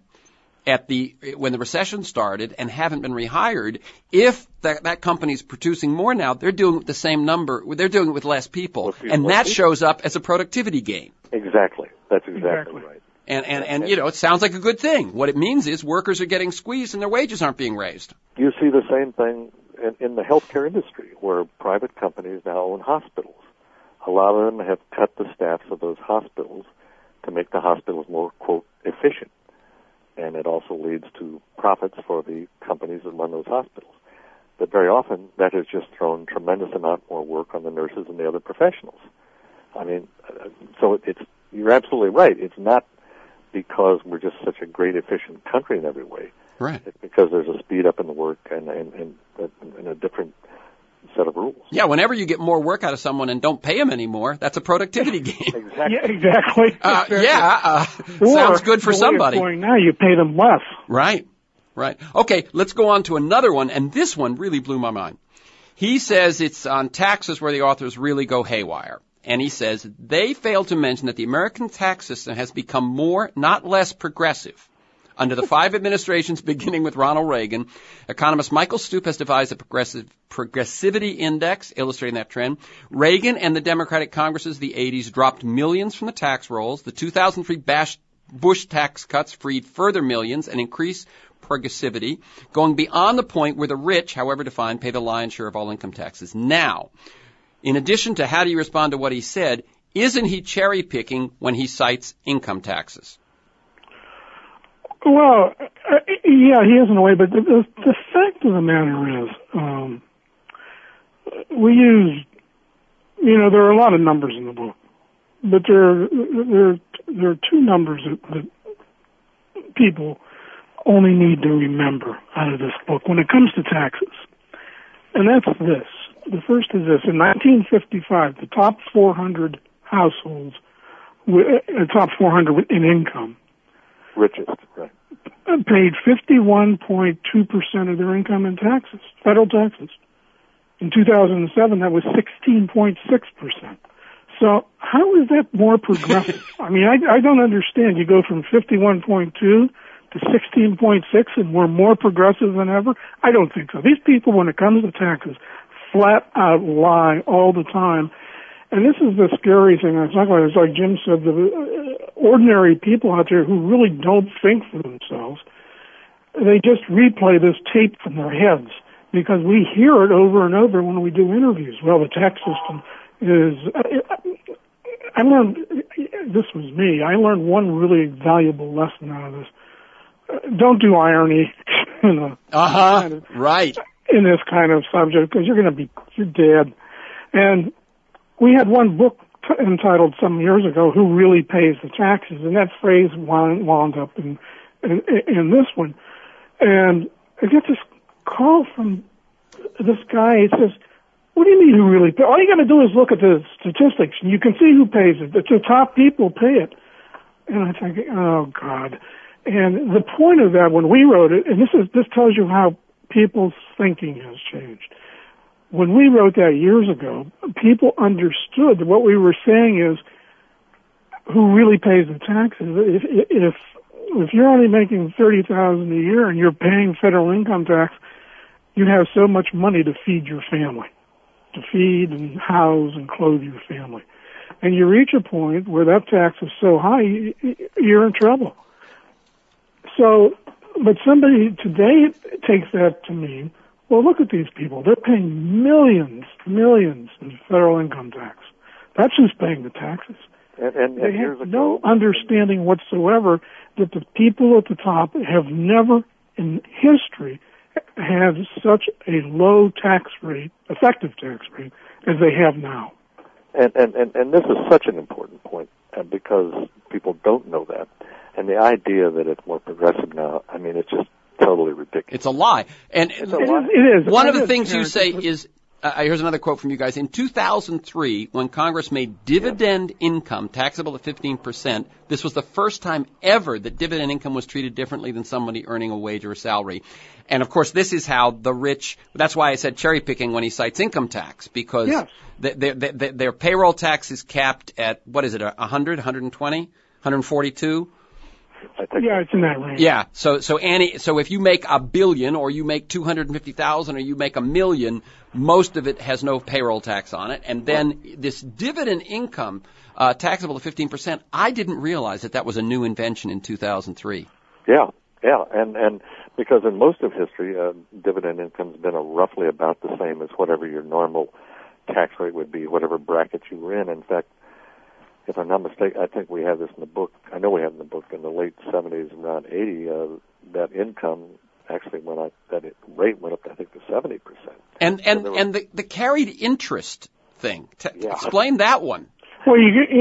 Speaker 1: when the recession started and haven't been rehired, if that company's producing more now, they're doing the same number. They're doing it with less people, and that shows up as a productivity gain.
Speaker 2: Exactly. That's exactly right.
Speaker 1: And it sounds like a good thing. What it means is workers are getting squeezed and their wages aren't being raised.
Speaker 2: You see the same thing in the healthcare industry, where private companies now own hospitals. A lot of them have cut the staffs of those hospitals to make the hospitals more, quote, efficient. And it also leads to profits for the companies that run those hospitals. But very often, that has just thrown tremendous amount more work on the nurses and the other professionals. I mean, so you're absolutely right. It's not because we're just such a great, efficient country in every way.
Speaker 1: Right.
Speaker 2: It's because there's a speed up in the work and a different set of rules.
Speaker 1: Yeah, whenever you get more work out of someone and don't pay them anymore, that's a productivity gain.
Speaker 2: Exactly.
Speaker 3: Yeah, exactly.
Speaker 1: Sounds good for somebody.
Speaker 3: Going now, you pay them less.
Speaker 1: Right. Okay, let's go on to another one, and this one really blew my mind. He says it's on taxes where the authors really go haywire. And he says, they fail to mention that the American tax system has become more, not less, progressive. Under the 5 administrations beginning with Ronald Reagan, economist Michael Stoop has devised a progressivity index illustrating that trend. Reagan and the Democratic Congresses of the 80s dropped millions from the tax rolls. The 2003 Bush tax cuts freed further millions and increased progressivity, going beyond the point where the rich, however defined, pay the lion's share of all income taxes. Now, in addition to how do you respond to what he said, isn't he cherry-picking when he cites income taxes?
Speaker 3: Well, yeah, he is in a way, but the fact of the matter is, we use, there are a lot of numbers in the book, but there are two numbers that people only need to remember out of this book when it comes to taxes. And that's this. The first is this. In 1955, the top 400 households, top 400 in income,
Speaker 2: richest, right,
Speaker 3: paid 51.2% of their income in taxes, federal taxes. In 2007, that was 16.6%. So how is that more progressive? I mean, I don't understand. You go from 51.2 to 16.6 and we're more progressive than ever? I don't think so. These people, when it comes to taxes, flat out lie all the time. And this is the scary thing I was talking about. It's like Jim said, the ordinary people out there who really don't think for themselves, they just replay this tape from their heads because we hear it over and over when we do interviews. Well, the tax system is... I learned, this was me, I learned one really valuable lesson out of this. Don't do irony
Speaker 1: right.
Speaker 3: in this kind of subject because you're dead. And we had one book entitled some years ago, Who Really Pays the Taxes? And that phrase wound up in this one. And I get this call from this guy. He says, what do you mean who really pays? All you got to do is look at the statistics and you can see who pays it. The top people pay it. And I think, oh God. And the point of that when we wrote it, and this tells you how people's thinking has changed. When we wrote that years ago, people understood that what we were saying is who really pays the taxes. If you're only making $30,000 a year and you're paying federal income tax, you have so much money to feed your family, to feed and house and clothe your family. And you reach a point where that tax is so high, you're in trouble. So, but somebody today takes that to mean, well, look at these people. They're paying millions in federal income tax. That's who's paying the taxes.
Speaker 2: And
Speaker 3: they have no understanding whatsoever that the people at the top have never in history had such a low tax rate, effective tax rate, as they have now.
Speaker 2: And this is such an important point because people don't know that. And the idea that it's more progressive now, I mean, it's just totally ridiculous.
Speaker 1: It's a lie. And
Speaker 3: it is.
Speaker 1: One of the things you say is, here's another quote from you guys. In 2003, when Congress made dividend income taxable at 15%, this was the first time ever that dividend income was treated differently than somebody earning a wage or a salary. And, of course, this is how the rich – that's why I said cherry picking when he cites income tax, because their payroll tax is capped at, what is it, 100, 120, 142?
Speaker 3: Yeah, it's in that range.
Speaker 1: Yeah. So if you make $1 billion or you make $250,000 or you make $1 million, most of it has no payroll tax on it. And then this dividend income, taxable at 15%, I didn't realize that was a new invention in 2003.
Speaker 2: Yeah. And because in most of history, dividend income's been roughly about the same as whatever your normal tax rate would be, whatever bracket you were in. In fact, if I'm not mistaken, I think we have this in the book. I know we have it in the book. In the late 70s, around 80, that income actually went up. That rate went up, I think, to 70%.
Speaker 1: And the carried interest thing. Explain that one.
Speaker 3: Well,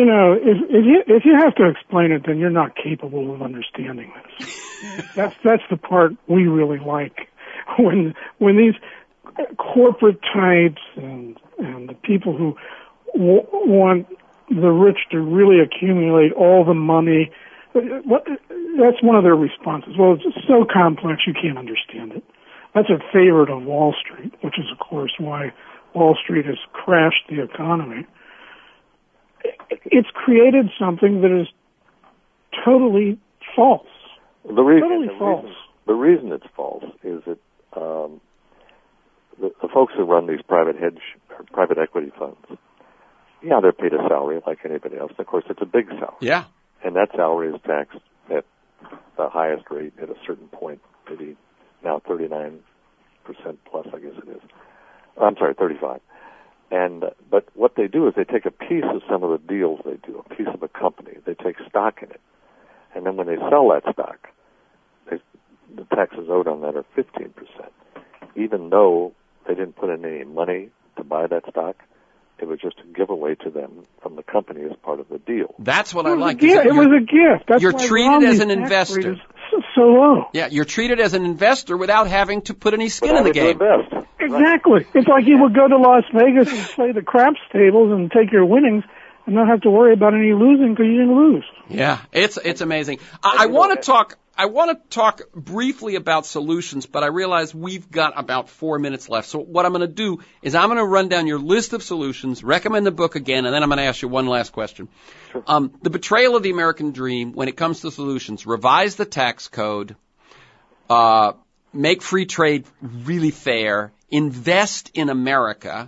Speaker 3: if you have to explain it, then you're not capable of understanding this. That's the part we really like. When these corporate types and the people who want the rich to really accumulate all the money, that's one of their responses. Well, it's just so complex you can't understand it. That's a favorite of Wall Street, which is, of course, why Wall Street has crashed the economy. It's created something that is totally false.
Speaker 2: The reason it's false is that the folks who run these private equity funds, they're paid a salary like anybody else. Of course, it's a big salary.
Speaker 1: Yeah.
Speaker 2: And that salary is taxed at the highest rate at a certain point, maybe now 39% plus, I guess it is. I'm sorry, 35. But what they do is they take a piece of some of the deals they do, a piece of a company. They take stock in it. And then when they sell that stock, taxes owed on that are 15%, even though they didn't put in any money to buy that stock. It was just a giveaway to them from the company as part of the deal.
Speaker 1: That's what I like.
Speaker 3: It was a gift. That's
Speaker 1: you're
Speaker 3: why
Speaker 1: treated as an
Speaker 3: Romney's
Speaker 1: investor.
Speaker 3: tax rate is so low.
Speaker 1: Yeah, you're treated as an investor without having to put any skin in the game.
Speaker 3: Exactly. Right. It's like you would go to Las Vegas and play the craps tables and take your winnings and not have to worry about any losing because you didn't lose.
Speaker 1: Yeah, it's amazing. I want to talk briefly about solutions, but I realize we've got about 4 minutes left. So what I'm going to do is I'm going to run down your list of solutions, recommend the book again, and then I'm going to ask you one last question.
Speaker 2: Sure.
Speaker 1: The betrayal of the American dream, when it comes to solutions, revise the tax code, make free trade really fair, invest in America,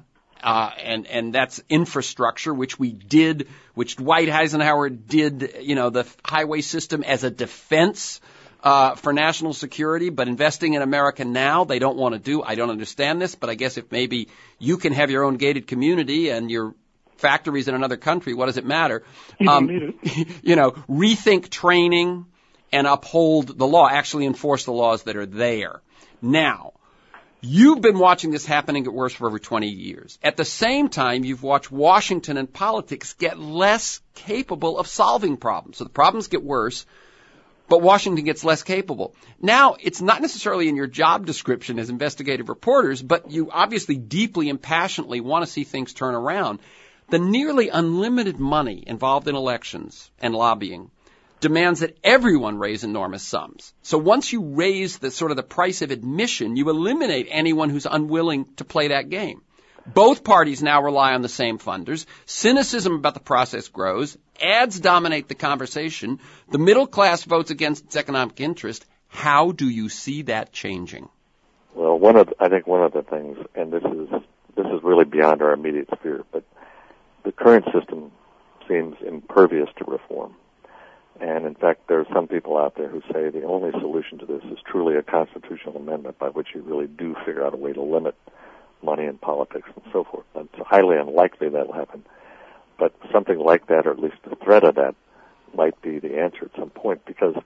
Speaker 1: and that's infrastructure, which we did, which Dwight Eisenhower did, the highway system as a defense for national security, but investing in America now, they don't want to do. I don't understand this, but I guess if maybe you can have your own gated community and your factories in another country, what does it matter?
Speaker 3: You don't need it.
Speaker 1: Rethink training and uphold the law, actually enforce the laws that are there. Now, you've been watching this happen and get worse for over 20 years. At the same time, you've watched Washington and politics get less capable of solving problems. So the problems get worse, but Washington gets less capable. Now, it's not necessarily in your job description as investigative reporters, but you obviously deeply and passionately want to see things turn around. The nearly unlimited money involved in elections and lobbying demands that everyone raise enormous sums. So once you raise the price of admission, you eliminate anyone who's unwilling to play that game. Both parties now rely on the same funders. Cynicism about the process grows. Ads dominate the conversation. The middle class votes against its economic interest. How do you see that changing?
Speaker 2: Well, I think one of the things, and this is really beyond our immediate sphere, but the current system seems impervious to reform. And in fact, there are some people out there who say the only solution to this is truly a constitutional amendment by which you really do figure out a way to limit money in politics and so forth. It's highly unlikely that will happen. But something like that, or at least the threat of that, might be the answer at some point, because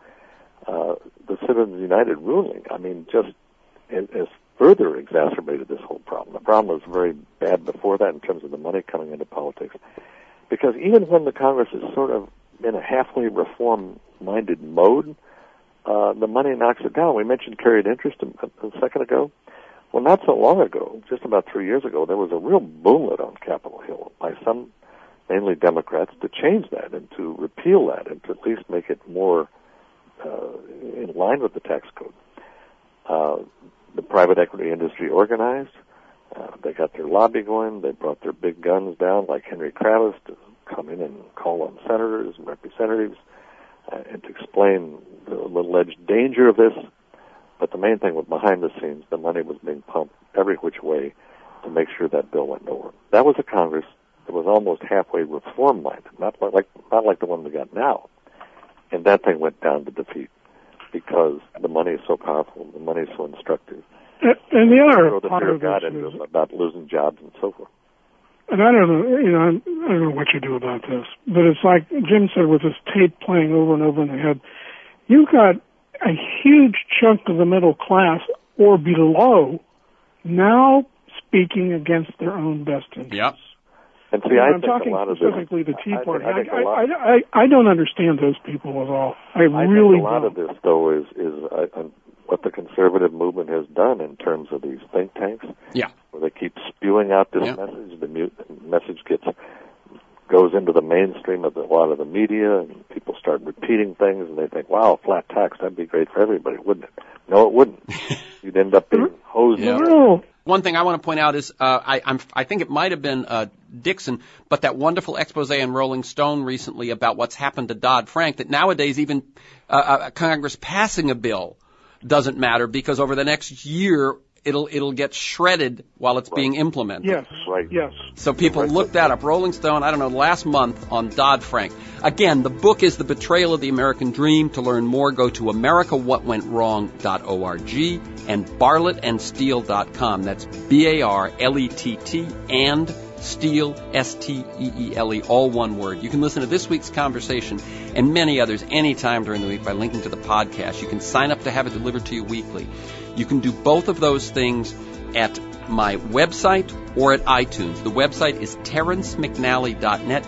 Speaker 2: the Citizens United ruling, just has further exacerbated this whole problem. The problem was very bad before that in terms of the money coming into politics, because even when the Congress is sort of in a halfway reform-minded mode, the money knocks it down. We mentioned carried interest a second ago. Well, not so long ago, just about 3 years ago, there was a real boomlet on Capitol Hill by some, mainly Democrats, to change that and to repeal that and to at least make it more in line with the tax code. The private equity industry organized. They got their lobby going. They brought their big guns down, like Henry Kravis, to come in and call on senators and representatives and to explain the alleged danger of this. But the main thing was behind the scenes, the money was being pumped every which way to make sure that bill went nowhere. That was a Congress that was almost halfway reform-minded, not like the one we got now. And that thing went down to defeat because the money is so powerful, the money is so instructive.
Speaker 3: And the other part of this is
Speaker 2: about losing jobs and so forth.
Speaker 3: And I don't know what you do about this, but it's like Jim said with this tape playing over and over in the head. You've got a huge chunk of the middle class or below now speaking against their own best interests.
Speaker 1: Yep.
Speaker 2: And see,
Speaker 3: I'm talking specifically the Tea Party. I don't understand those people at all. I really
Speaker 2: think a lot of this, though, is what the conservative movement has done in terms of these think tanks.
Speaker 1: Yeah.
Speaker 2: Where they keep spewing out this message. The message goes into the mainstream of a lot of the media, and people start repeating things, and they think, wow, flat tax, that'd be great for everybody, wouldn't it? No, it wouldn't. You'd end up being hosed.
Speaker 3: Yeah.
Speaker 1: One thing I want to point out is I think it might have been Dixon, but that wonderful expose in Rolling Stone recently about what's happened to Dodd-Frank, that nowadays even Congress passing a bill doesn't matter because over the next year it'll get shredded while it's being implemented.
Speaker 3: Yes,
Speaker 2: right.
Speaker 3: Yes.
Speaker 1: So people look that up. Rolling Stone, I don't know, last month on Dodd-Frank. Again, the book is The Betrayal of the American Dream. To learn more, go to americawhatwentwrong.org and barlettandsteele.com. That's BARLETT and Steele, Steele, all one word. You can listen to this week's conversation and many others anytime during the week by linking to the podcast. You can sign up to have it delivered to you weekly. You can do both of those things at my website or at iTunes. The website is TerenceMcNally.net,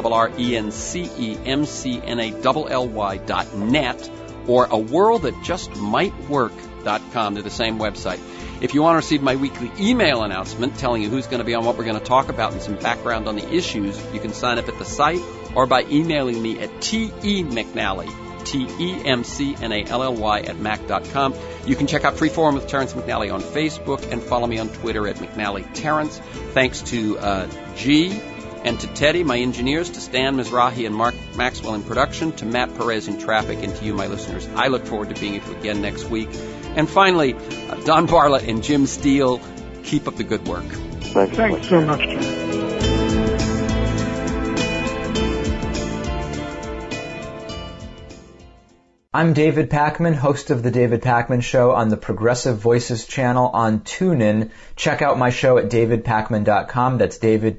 Speaker 1: TerenceMcNally.net, or aworldthatjustmightwork.com. They're the same website. If you want to receive my weekly email announcement telling you who's going to be on, what we're going to talk about, and some background on the issues, you can sign up at the site or by emailing me at temcnally, TEMCNALLY @mac.com. You can check out Freeform with Terence McNally on Facebook and follow me on Twitter at McNally Terence. Thanks to G and to Teddy, my engineers, to Stan Mizrahi and Mark Maxwell in production, to Matt Perez in traffic, and to you, my listeners. I look forward to being with you again next week. And finally, Don Bartlett and Jim Steele, keep up the good work.
Speaker 3: Thanks so much.
Speaker 4: I'm David Pakman, host of The David Pakman Show on the Progressive Voices channel on TuneIn. Check out my show at davidpakman.com. That's David,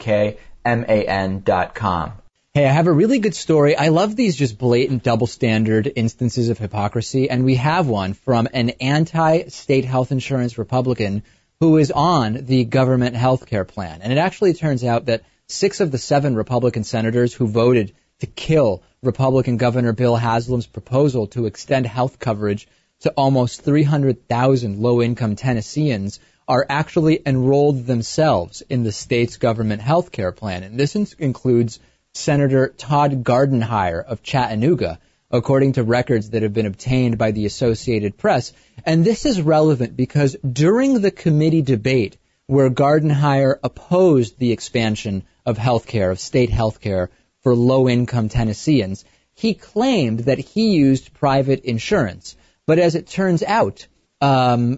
Speaker 4: Pakman.com.
Speaker 5: Hey, I have a really good story. I love these just blatant double standard instances of hypocrisy, and we have one from an anti-state health insurance Republican who is on the government health care plan. And it actually turns out that 6 of the 7 Republican senators who voted to kill Republican Governor Bill Haslam's proposal to extend health coverage to almost 300,000 low-income Tennesseans are actually enrolled themselves in the state's government health care plan. And this includes Senator Todd Gardenhire of Chattanooga, according to records that have been obtained by the Associated Press. And this is relevant because during the committee debate where Gardenhire opposed the expansion of healthcare, of state healthcare for low-income Tennesseans, he claimed that he used private insurance. But as it turns out, and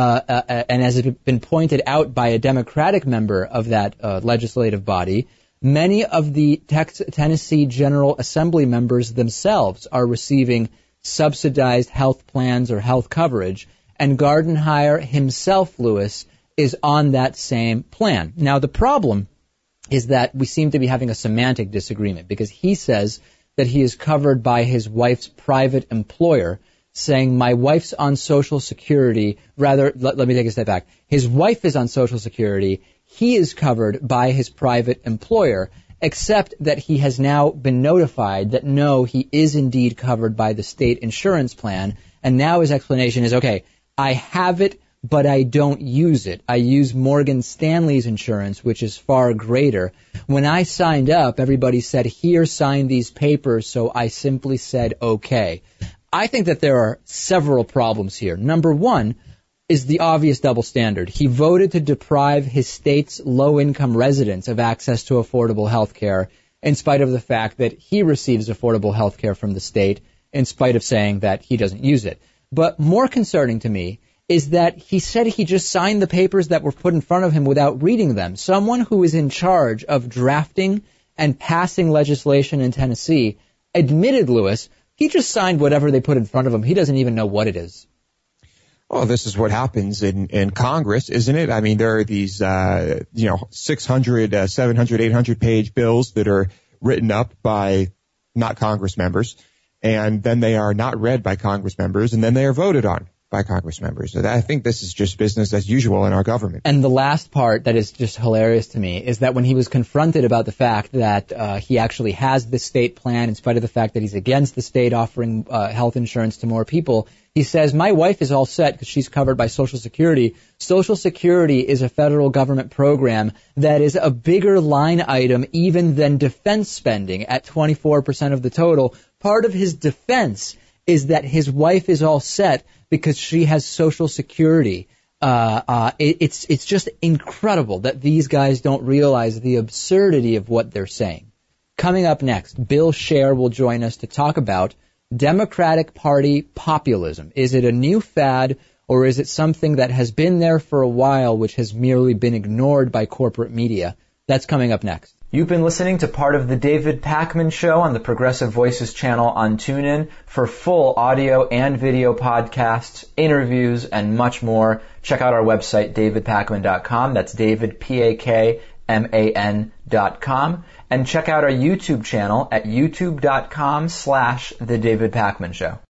Speaker 5: as it had been pointed out by a Democratic member of that legislative body, many of the Tennessee General Assembly members themselves are receiving subsidized health plans or health coverage, and Gardenhire himself, Lewis, is on that same plan. Now, the problem is that we seem to be having a semantic disagreement because he says that he is covered by his wife's private employer, saying my wife's on Social Security. Rather, let me take a step back. His wife is on Social Security. He is covered by his private employer, except that he has now been notified that no, he is indeed covered by the state insurance plan. And now his explanation is, okay, I have it, but I don't use it. I use Morgan Stanley's insurance, which is far greater. When I signed up, everybody said, here, sign these papers, so I simply said, okay. I think that there are several problems here. Number one is the obvious double standard. He voted to deprive his state's low-income residents of access to affordable health care in spite of the fact that he receives affordable health care from the state, in spite of saying that he doesn't use it. But more concerning to me is that he said he just signed the papers that were put in front of him without reading them. Someone who is in charge of drafting and passing legislation in Tennessee admitted, Lewis, he just signed whatever they put in front of him. He doesn't even know what it is.
Speaker 6: Well, this is what happens in Congress, isn't it? I mean, there are these, 600, 700, 800 page bills that are written up by not Congress members, and then they are not read by Congress members, and then they are voted on by Congress members. So I think this is just business as usual in our government.
Speaker 5: And the last part that is just hilarious to me is that when he was confronted about the fact that he actually has this state plan, in spite of the fact that he's against the state offering health insurance to more people, he says, my wife is all set because she's covered by Social Security. Social Security is a federal government program that is a bigger line item even than defense spending at 24% of the total. Part of his defense is that his wife is all set because she has Social Security. It's just incredible that these guys don't realize the absurdity of what they're saying. Coming up next, Bill Scher will join us to talk about Democratic Party populism. Is it a new fad, or is it something that has been there for a while, which has merely been ignored by corporate media? That's coming up next.
Speaker 4: You've been listening to part of the David Pakman Show on the Progressive Voices channel on TuneIn. For full audio and video podcasts, interviews, and much more, check out our website, davidpakman.com. That's David, Pakman.com. PACMAN.com, and check out our YouTube channel at youtube.com/The David Pakman Show.